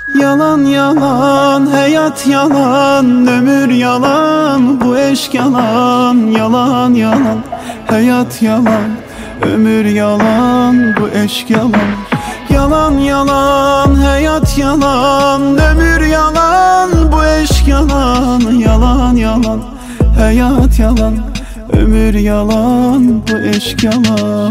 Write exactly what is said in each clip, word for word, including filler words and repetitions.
Yalan yalan, hayat yalan, ömür yalan, bu eşk yalan. Yalan yalan, hayat yalan, ömür yalan, bu eşk yalan. Yalan yalan, hayat yalan, ömür yalan, bu eşk yalan. Yalan yalan, hayat yalan, ömür yalan, bu eşk yalan.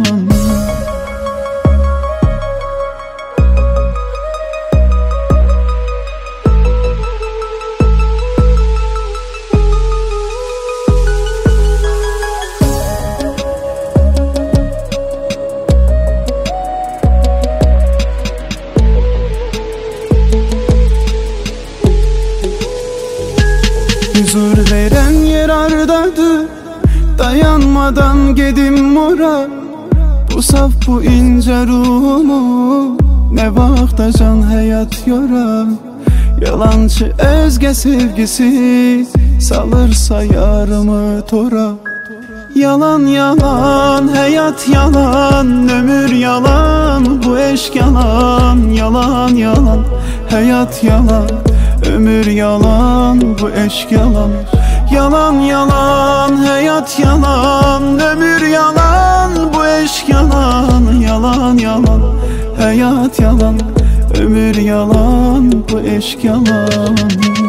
Huzur veren yer ardadır, dayanmadan gedim mura. Bu saf bu ince ruhumu ne vaktacan hayat yora. Yalancı özge sevgisi salırsa yarımı tora. Yalan yalan, hayat yalan, ömür yalan, bu eşk yalan. Yalan yalan, hayat yalan, ömür yalan, bu eşk yalan. Yalan yalan, hayat yalan, ömür yalan, bu eşk yalan. Yalan yalan, hayat yalan, ömür yalan, bu eşk yalan.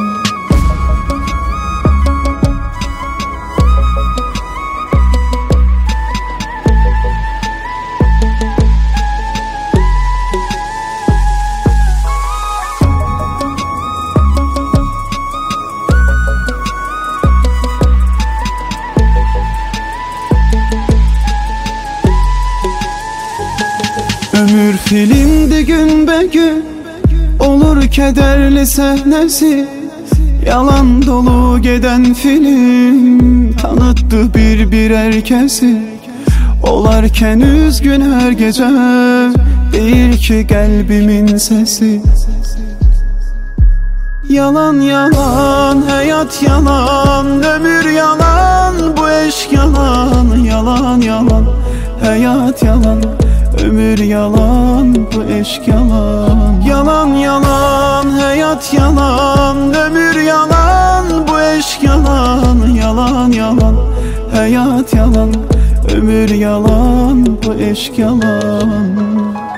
Ömür filmdi gün be gün, olur kederli sahnesi. Yalan dolu giden film tanıttı bir bir herkesi. Olarken üzgün her gece, değil ki kalbimin sesi. Yalan yalan, hayat yalan, ömür yalan, bu eşk yalan. Yalan yalan, hayat yalan, ömür yalan, bu eşk yalan. Yalan yalan, hayat yalan, ömür yalan, bu eşk yalan. Yalan yalan, hayat yalan, ömür yalan, bu eşk yalan.